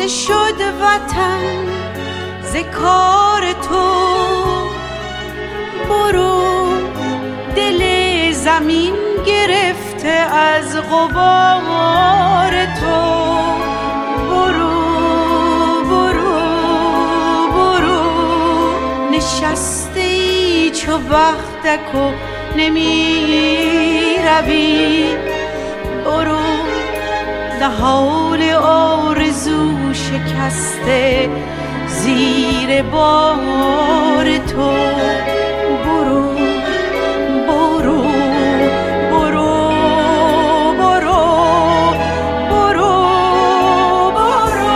خسته شد وطن ز کار تو. برو دل زمین گرفته از غبار تو. برو برو برو نشسته ای چو وقتک و نمی روی. برو نهال آرزو شکسته زیر بار تو. برو برو برو برو برو برو.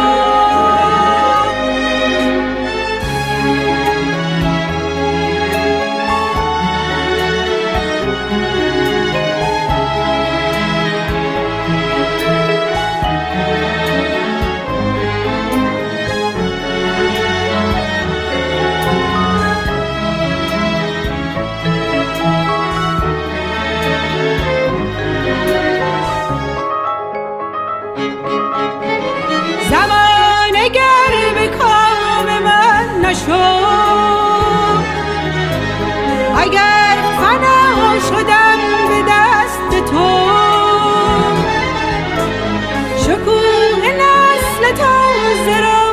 زمان گر به کام من نشد، اگر فنا شدم به دست تو، شکوه نسل تازه را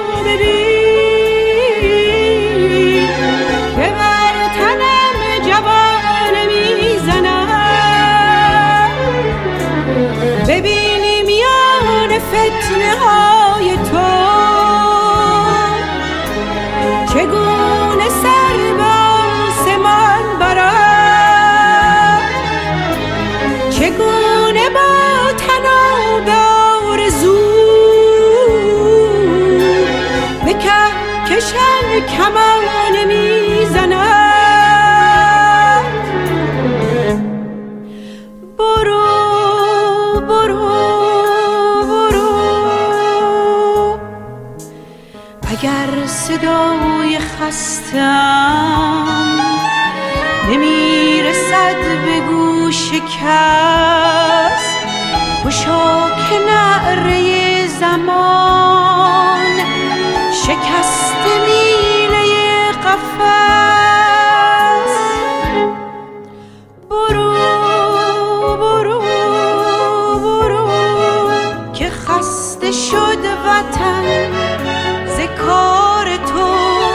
ببین که بر تنم جوانه میزنم. ببینی میان فتنه های تو چگونه سر به آسمان برد، چگونه با طناب آرزو به کهکشان کمان میزند. برو برو برو اگر صدای خستم نمیرسد به گوش کس، گشا که نعره زمان شکست میله قفس. برو برو برو که خسته شد وطن ز کار تو.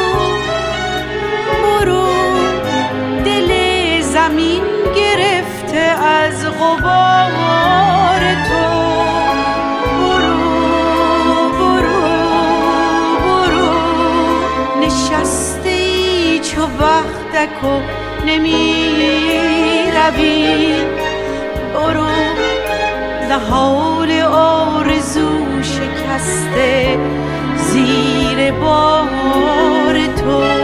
برو دل زمین گرفته از غبار تو. برو برو برو نشسته ای چو وقتک و نمی روی. برو نهال آرزو شکسته زیر بار تو.